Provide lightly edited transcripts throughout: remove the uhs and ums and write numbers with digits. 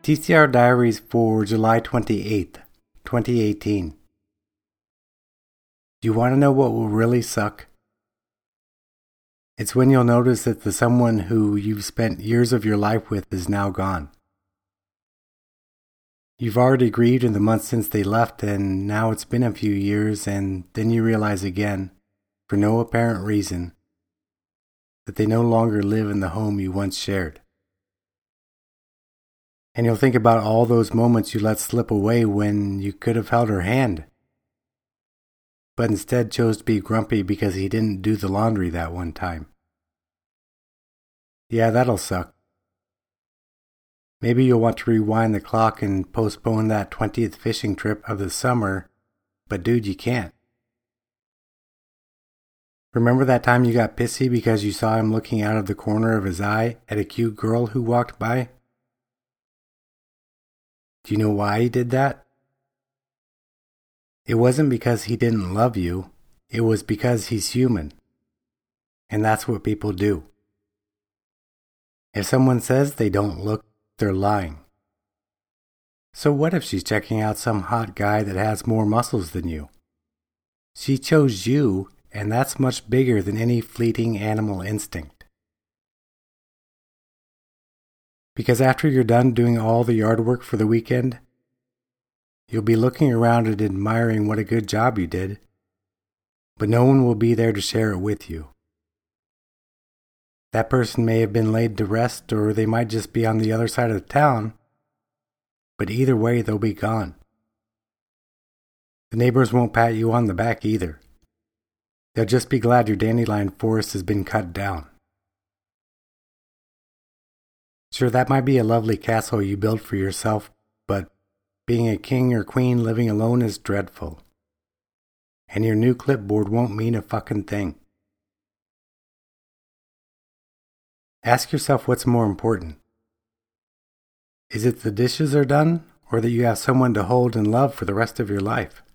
TCR Diaries for July 28th, 2018. Do you want to know what will really suck? It's when you'll notice that the someone who you've spent years of your life with is now gone. You've already grieved in the months since they left, and now it's been a few years, and then you realize again, for no apparent reason, that they no longer live in the home you once shared. And you'll think about all those moments you let slip away when you could have held her hand, but instead chose to be grumpy because he didn't do the laundry that one time. Yeah, that'll suck. Maybe you'll want to rewind the clock and postpone that 20th fishing trip of the summer, but dude, you can't. Remember that time you got pissy because you saw him looking out of the corner of his eye at a cute girl who walked by? Do you know why he did that? It wasn't because he didn't love you, it was because he's human. And that's what people do. If someone says they don't look, they're lying. So what if she's checking out some hot guy that has more muscles than you? She chose you, and that's much bigger than any fleeting animal instinct. Because after you're done doing all the yard work for the weekend, you'll be looking around and admiring what a good job you did, but no one will be there to share it with you. That person may have been laid to rest, or they might just be on the other side of the town, but either way they'll be gone. The neighbors won't pat you on the back either. They'll just be glad your dandelion forest has been cut down. Sure, that might be a lovely castle you built for yourself, but being a king or queen living alone is dreadful. And your new clipboard won't mean a fucking thing. Ask yourself what's more important. Is it the dishes are done, or that you have someone to hold and love for the rest of your life?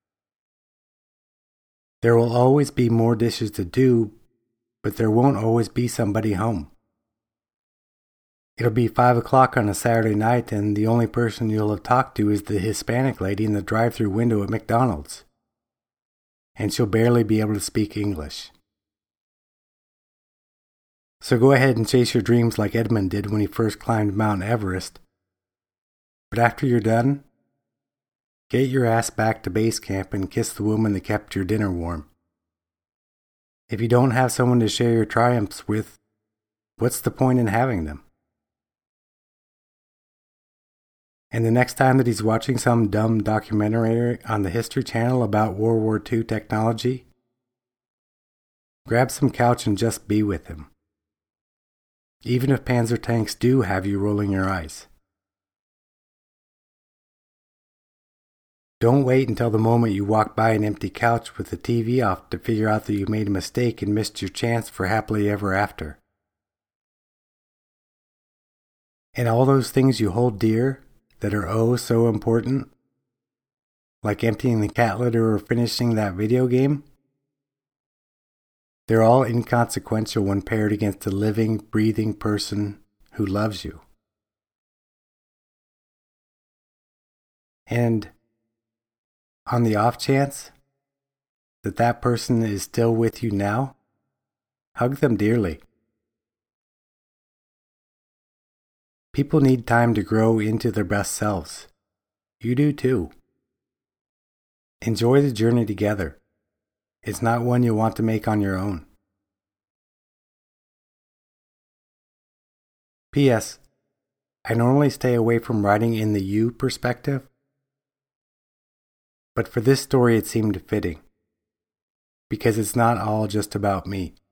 There will always be more dishes to do, but there won't always be somebody home. It'll be 5 o'clock on a Saturday night, and the only person you'll have talked to is the Hispanic lady in the drive-thru window at McDonald's. And she'll barely be able to speak English. So go ahead and chase your dreams like Edmund did when he first climbed Mount Everest. But after you're done, get your ass back to base camp and kiss the woman that kept your dinner warm. If you don't have someone to share your triumphs with, what's the point in having them? And the next time that he's watching some dumb documentary on the History Channel about World War II technology, grab some couch and just be with him. Even if Panzer tanks do have you rolling your eyes. Don't wait until the moment you walk by an empty couch with the TV off to figure out that you made a mistake and missed your chance for happily ever after. And all those things you hold dear that are oh so important, like emptying the cat litter or finishing that video game, they're all inconsequential when paired against a living, breathing person who loves you. And on the off chance that that person is still with you now, hug them dearly. People need time to grow into their best selves. You do too. Enjoy the journey together. It's not one you'll want to make on your own. P.S. I normally stay away from writing in the you perspective, but for this story it seemed fitting, because it's not all just about me.